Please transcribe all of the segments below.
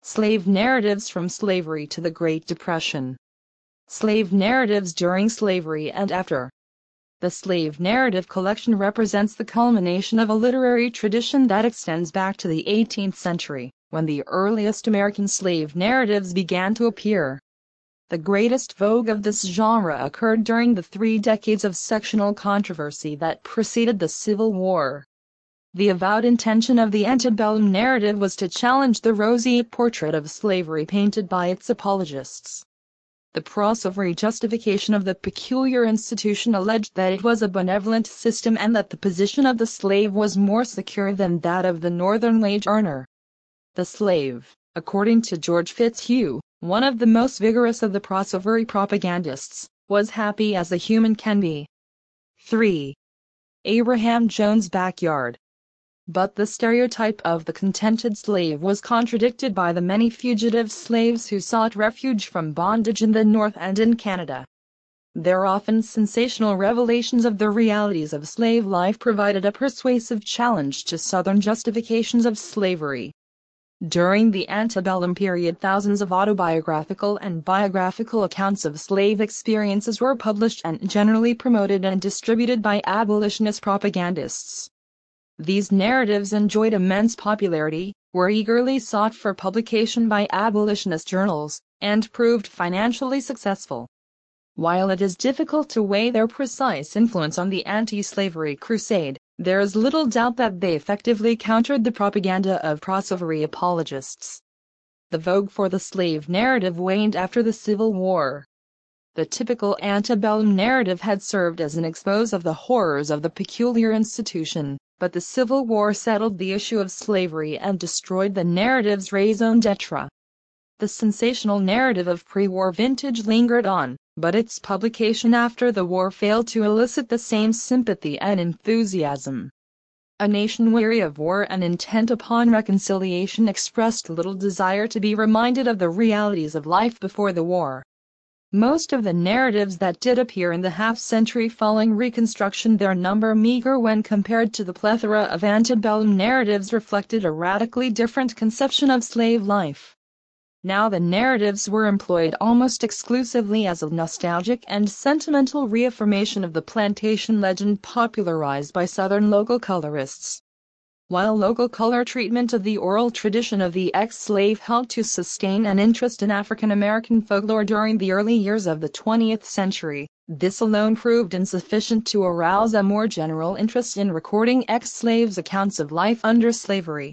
Slave narratives from slavery to the Great Depression. Slave narratives during slavery and after. The slave narrative collection represents the culmination of a literary tradition that extends back to the 18th century, when the earliest American slave narratives began to appear. The greatest vogue of this genre occurred during the 3 decades of sectional controversy that preceded the Civil War. The avowed intention of the antebellum narrative was to challenge the roseate portrait of slavery painted by its apologists. The pro-slavery justification of the peculiar institution alleged that it was a benevolent system and that the position of the slave was more secure than that of the northern wage earner. The slave, according to George Fitzhugh, one of the most vigorous of the pro-slavery propagandists, was happy as a human can be. 3. Abraham Jones' backyard. But the stereotype of the contented slave was contradicted by the many fugitive slaves who sought refuge from bondage in the North and in Canada. Their often sensational revelations of the realities of slave life provided a persuasive challenge to Southern justifications of slavery. During the antebellum period, thousands of autobiographical and biographical accounts of slave experiences were published and generally promoted and distributed by abolitionist propagandists. These narratives enjoyed immense popularity, were eagerly sought for publication by abolitionist journals, and proved financially successful. While it is difficult to weigh their precise influence on the anti-slavery crusade, there is little doubt that they effectively countered the propaganda of pro-slavery apologists. The vogue for the slave narrative waned after the Civil War. The typical antebellum narrative had served as an expose of the horrors of the peculiar institution, but the Civil War settled the issue of slavery and destroyed the narrative's raison d'etre. The sensational narrative of pre-war vintage lingered on, but its publication after the war failed to elicit the same sympathy and enthusiasm. A nation weary of war and intent upon reconciliation expressed little desire to be reminded of the realities of life before the war. Most of the narratives that did appear in the half-century following Reconstruction, their number meager when compared to the plethora of antebellum narratives, reflected a radically different conception of slave life. Now the narratives were employed almost exclusively as a nostalgic and sentimental reaffirmation of the plantation legend popularized by Southern local colorists. While local color treatment of the oral tradition of the ex-slave helped to sustain an interest in African American folklore during the early years of the 20th century, this alone proved insufficient to arouse a more general interest in recording ex-slaves' accounts of life under slavery.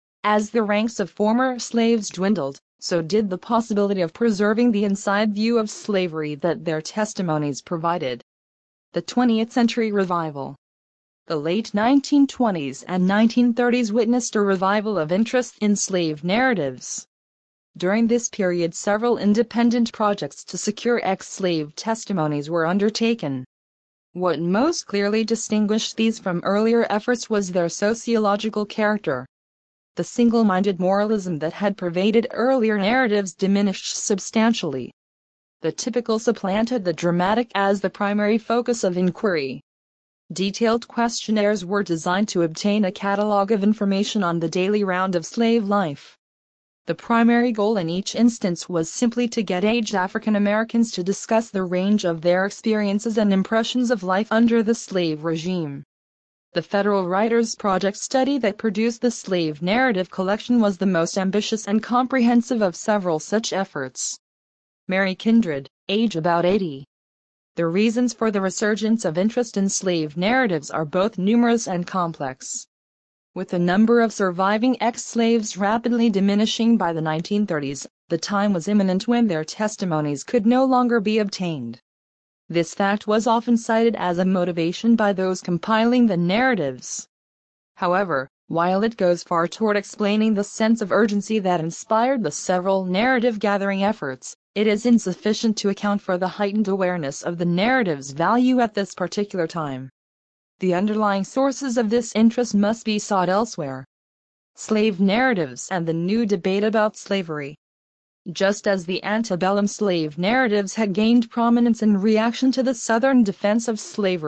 As the ranks of former slaves dwindled, so did the possibility of preserving the inside view of slavery that their testimonies provided. The 20th Century Revival. The late 1920s and 1930s witnessed a revival of interest in slave narratives. During this period, several independent projects to secure ex-slave testimonies were undertaken. What most clearly distinguished these from earlier efforts was their sociological character. The single-minded moralism that had pervaded earlier narratives diminished substantially. The typical supplanted the dramatic as the primary focus of inquiry. Detailed questionnaires were designed to obtain a catalog of information on the daily round of slave life. The primary goal in each instance was simply to get aged African Americans to discuss the range of their experiences and impressions of life under the slave regime. The Federal Writers' Project study that produced the slave narrative collection was the most ambitious and comprehensive of several such efforts. Mary Kindred, age about 80. The reasons for the resurgence of interest in slave narratives are both numerous and complex. With the number of surviving ex-slaves rapidly diminishing by the 1930s, the time was imminent when their testimonies could no longer be obtained. This fact was often cited as a motivation by those compiling the narratives. However, while it goes far toward explaining the sense of urgency that inspired the several narrative-gathering efforts, it is insufficient to account for the heightened awareness of the narrative's value at this particular time. The underlying sources of this interest must be sought elsewhere. Slave narratives and the new debate about slavery. Just as the antebellum slave narratives had gained prominence in reaction to the Southern defense of slavery,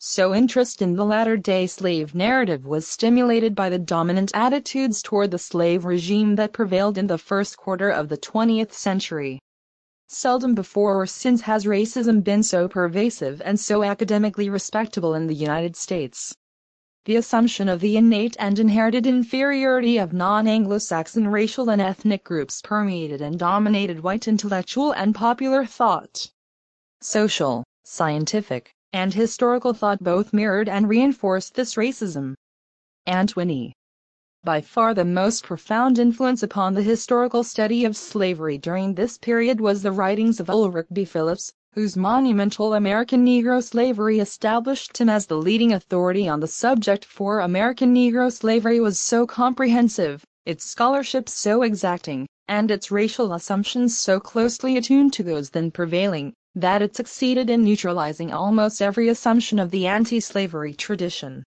So interest in the latter-day slave narrative was stimulated by the dominant attitudes toward the slave regime that prevailed in the first quarter of the 20th century. Seldom before or since has racism been so pervasive and so academically respectable in the United States. The assumption of the innate and inherited inferiority of non-Anglo-Saxon racial and ethnic groups permeated and dominated white intellectual and popular thought. Social, scientific, and historical thought both mirrored and reinforced this racism. Antony. By far the most profound influence upon the historical study of slavery during this period was the writings of Ulrich B. Phillips, whose monumental American Negro Slavery established him as the leading authority on the subject. For American Negro slavery was so comprehensive, its scholarship so exacting, and its racial assumptions so closely attuned to those then prevailing, that it succeeded in neutralizing almost every assumption of the anti-slavery tradition.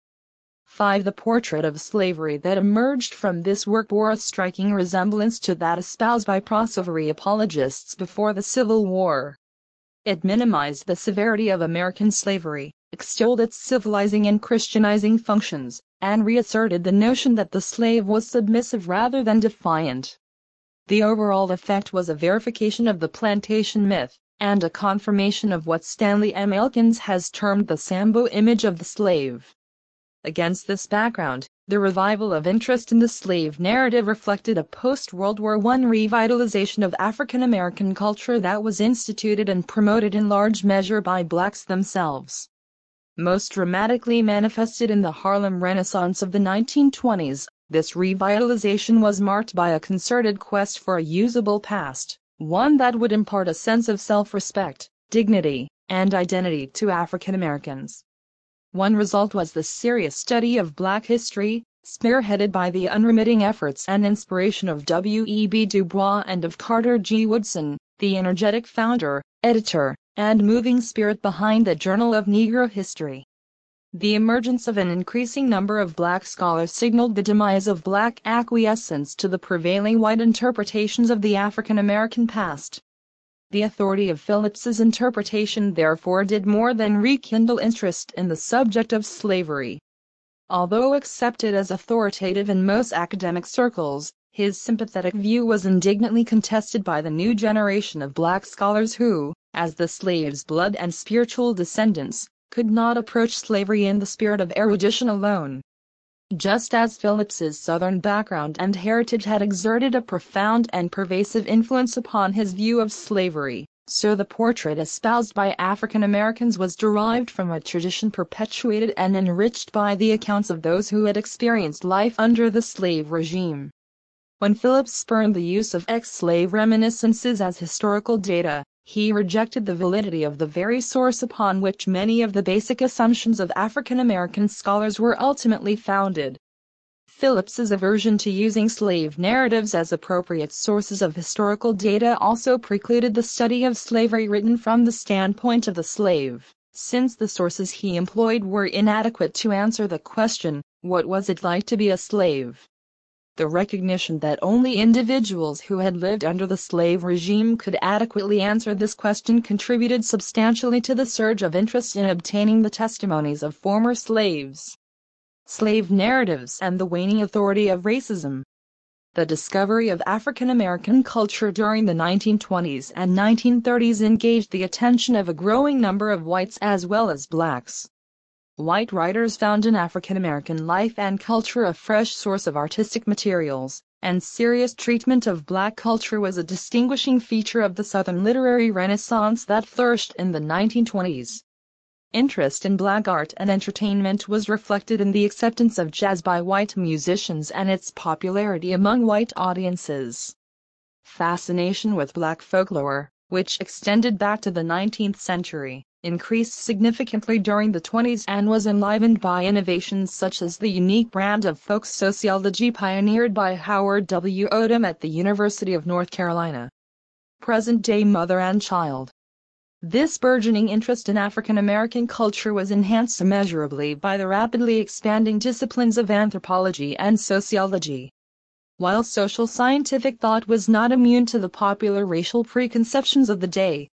5. The portrait of slavery that emerged from this work bore a striking resemblance to that espoused by pro-slavery apologists before the Civil War. It minimized the severity of American slavery, extolled its civilizing and Christianizing functions, and reasserted the notion that the slave was submissive rather than defiant. The overall effect was a verification of the plantation myth, and a confirmation of what Stanley M. Elkins has termed the Sambo image of the slave. Against this background, the revival of interest in the slave narrative reflected a post-World War I revitalization of African American culture that was instituted and promoted in large measure by blacks themselves. Most dramatically manifested in the Harlem Renaissance of the 1920s, this revitalization was marked by a concerted quest for a usable past, one that would impart a sense of self-respect, dignity, and identity to African Americans. One result was the serious study of Black history, spearheaded by the unremitting efforts and inspiration of W.E.B. Du Bois and of Carter G. Woodson, the energetic founder, editor, and moving spirit behind the Journal of Negro History. The emergence of an increasing number of Black scholars signaled the demise of Black acquiescence to the prevailing white interpretations of the African American past. The authority of Phillips's interpretation therefore did more than rekindle interest in the subject of slavery. Although accepted as authoritative in most academic circles, his sympathetic view was indignantly contested by the new generation of Black scholars who, as the slaves' blood and spiritual descendants, could not approach slavery in the spirit of erudition alone. Just as Phillips's Southern background and heritage had exerted a profound and pervasive influence upon his view of slavery, so the portrait espoused by African Americans was derived from a tradition perpetuated and enriched by the accounts of those who had experienced life under the slave regime. When Phillips spurned the use of ex-slave reminiscences as historical data, he rejected the validity of the very source upon which many of the basic assumptions of African American scholars were ultimately founded. Phillips's aversion to using slave narratives as appropriate sources of historical data also precluded the study of slavery written from the standpoint of the slave, since the sources he employed were inadequate to answer the question, what was it like to be a slave? The recognition that only individuals who had lived under the slave regime could adequately answer this question contributed substantially to the surge of interest in obtaining the testimonies of former slaves. Slave narratives and the waning authority of racism. The discovery of African American culture during the 1920s and 1930s engaged the attention of a growing number of whites as well as blacks. White writers found in African American life and culture a fresh source of artistic materials, and serious treatment of Black culture was a distinguishing feature of the Southern literary renaissance that flourished in the 1920s. Interest in Black art and entertainment was reflected in the acceptance of jazz by white musicians and its popularity among white audiences. Fascination with Black folklore, which extended back to the 19th century, increased significantly during the 20s and was enlivened by innovations such as the unique brand of folk sociology pioneered by Howard W. Odum at the University of North Carolina. Present-day mother and child. This burgeoning interest in African American culture was enhanced immeasurably by the rapidly expanding disciplines of anthropology and sociology. While social scientific thought was not immune to the popular racial preconceptions of the day,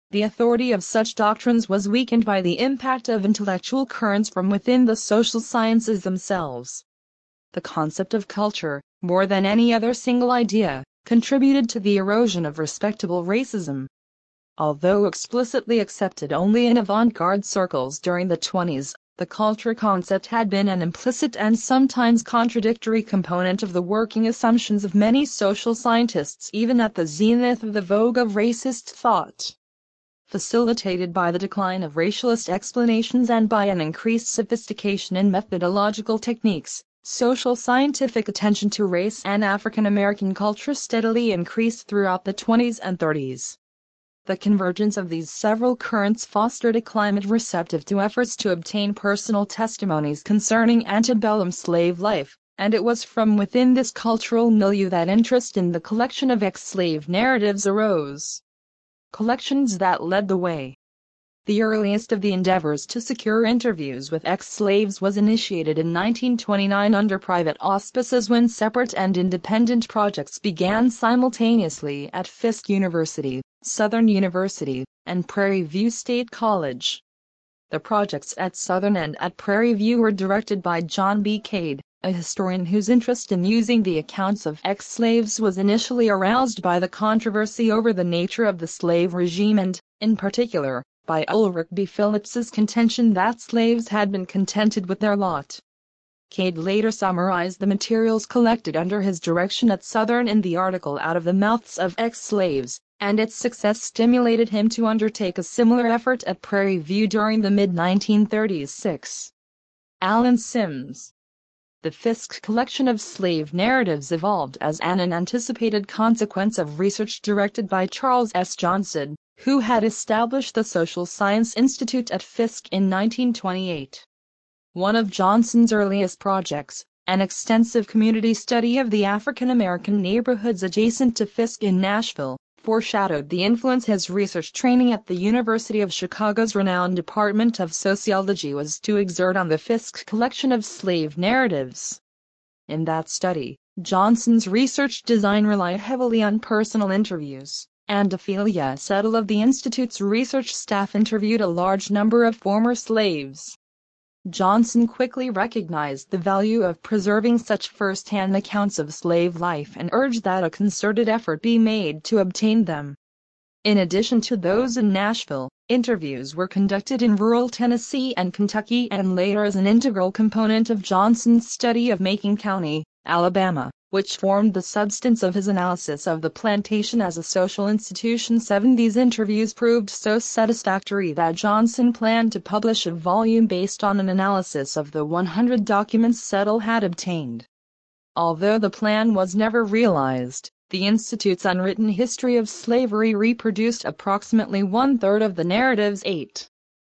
The authority of such doctrines was weakened by the impact of intellectual currents from within the social sciences themselves. The concept of culture, more than any other single idea, contributed to the erosion of respectable racism. Although explicitly accepted only in avant-garde circles during the 20s, the culture concept had been an implicit and sometimes contradictory component of the working assumptions of many social scientists even at the zenith of the vogue of racist thought. Facilitated by the decline of racialist explanations and by an increased sophistication in methodological techniques, social scientific attention to race and African American culture steadily increased throughout the 20s and 30s. The convergence of these several currents fostered a climate receptive to efforts to obtain personal testimonies concerning antebellum slave life, and it was from within this cultural milieu that interest in the collection of ex-slave narratives arose. Collections that led the way. The earliest of the endeavors to secure interviews with ex-slaves was initiated in 1929 under private auspices when separate and independent projects began simultaneously at Fisk University, Southern University, and Prairie View State College. The projects at Southern and at Prairie View were directed by John B. Cade, a historian whose interest in using the accounts of ex-slaves was initially aroused by the controversy over the nature of the slave regime and, in particular, by Ulrich B. Phillips's contention that slaves had been contented with their lot. Cade later summarized the materials collected under his direction at Southern in the article Out of the Mouths of Ex-Slaves, and its success stimulated him to undertake a similar effort at Prairie View during the mid-1930s. 6. Alan Sims. The Fisk collection of slave narratives evolved as an unanticipated consequence of research directed by Charles S. Johnson, who had established the Social Science Institute at Fisk in 1928. One of Johnson's earliest projects, an extensive community study of the African American neighborhoods adjacent to Fisk in Nashville, foreshadowed the influence his research training at the University of Chicago's renowned Department of Sociology was to exert on the Fisk collection of slave narratives. In that study, Johnson's research design relied heavily on personal interviews, and Ophelia Settle of the Institute's research staff interviewed a large number of former slaves. Johnson quickly recognized the value of preserving such first-hand accounts of slave life and urged that a concerted effort be made to obtain them. In addition to those in Nashville, interviews were conducted in rural Tennessee and Kentucky and later as an integral component of Johnson's study of Macon County, Alabama, which formed the substance of his analysis of the plantation as a social institution. 7. These interviews proved so satisfactory that Johnson planned to publish a volume based on an analysis of the 100 documents Settle had obtained. Although the plan was never realized, the Institute's unwritten history of slavery reproduced approximately one-third of the narratives. 8.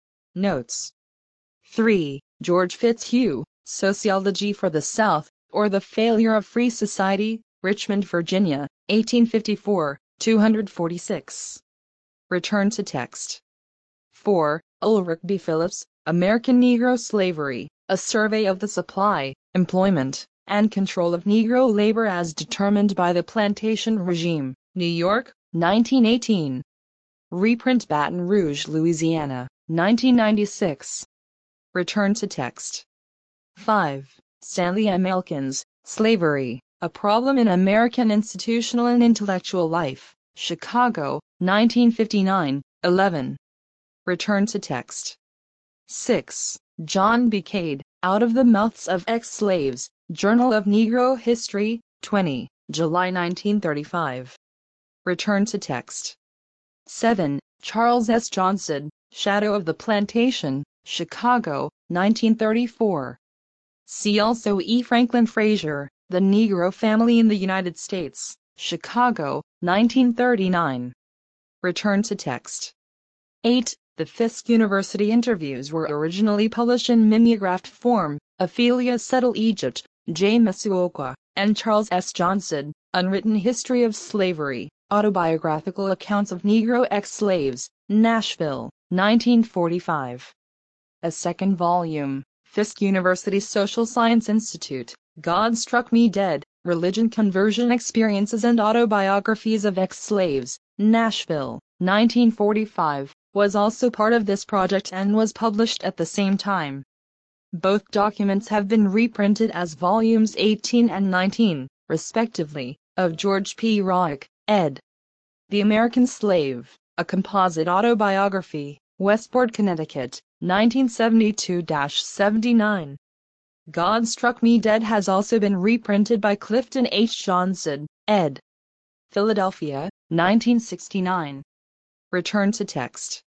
Notes. 3. George Fitzhugh, Sociology for the South, or the Failure of Free Society, Richmond, Virginia, 1854, 246. Return to text. 4. Ulrich B. Phillips, American Negro Slavery, A Survey of the Supply, Employment, and Control of Negro Labor as Determined by the Plantation Regime, New York, 1918. Reprint Baton Rouge, Louisiana, 1996. Return to text. 5. Stanley M. Elkins, Slavery, A Problem in American Institutional and Intellectual Life, Chicago, 1959, 11. Return to text. 6. John B. Cade, Out of the Mouths of Ex-Slaves, Journal of Negro History, 20, July 1935. Return to text. 7. Charles S. Johnson, Shadow of the Plantation, Chicago, 1934. See also E. Franklin Frazier, The Negro Family in the United States, Chicago, 1939. Return to text. 8. The Fisk University interviews were originally published in mimeographed form. Ophelia Settle, Egypt, J. Masuoka, and Charles S. Johnson, Unwritten History of Slavery, Autobiographical Accounts of Negro Ex-Slaves, Nashville, 1945. A second volume, Fisk University Social Science Institute, God Struck Me Dead, Religion Conversion Experiences and Autobiographies of Ex-Slaves, Nashville, 1945, was also part of this project and was published at the same time. Both documents have been reprinted as volumes 18 and 19, respectively, of George P. Roick, ed. The American Slave, A Composite Autobiography, Westport, Connecticut, 1972-79. God Struck Me Dead has also been reprinted by Clifton H. Johnson, ed. Philadelphia, 1969. Return to text.